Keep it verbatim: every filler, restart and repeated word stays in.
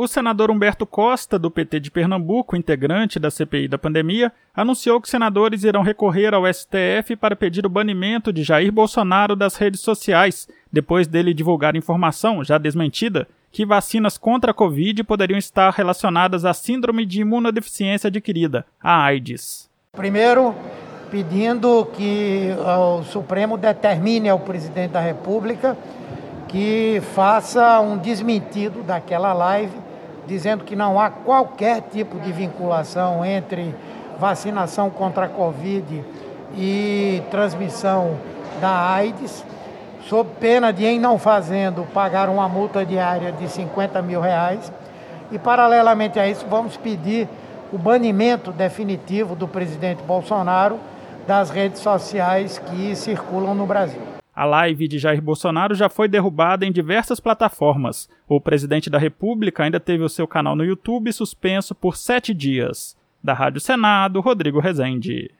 O senador Humberto Costa, do P T de Pernambuco, integrante da C P I da pandemia, anunciou que senadores irão recorrer ao S T F para pedir o banimento de Jair Bolsonaro das redes sociais, depois dele divulgar informação, já desmentida, que vacinas contra a Covid poderiam estar relacionadas à síndrome de imunodeficiência adquirida, a AIDS. Primeiro, pedindo que o Supremo determine ao presidente da República que faça um desmentido daquela live, dizendo que não há qualquer tipo de vinculação entre vacinação contra a Covid e transmissão da AIDS, sob pena de, em não fazendo, pagar uma multa diária de cinquenta mil reais. E, paralelamente a isso, vamos pedir o banimento definitivo do presidente Bolsonaro das redes sociais que circulam no Brasil. A live de Jair Bolsonaro já foi derrubada em diversas plataformas. O presidente da República ainda teve o seu canal no YouTube suspenso por sete dias. Da Rádio Senado, Rodrigo Rezende.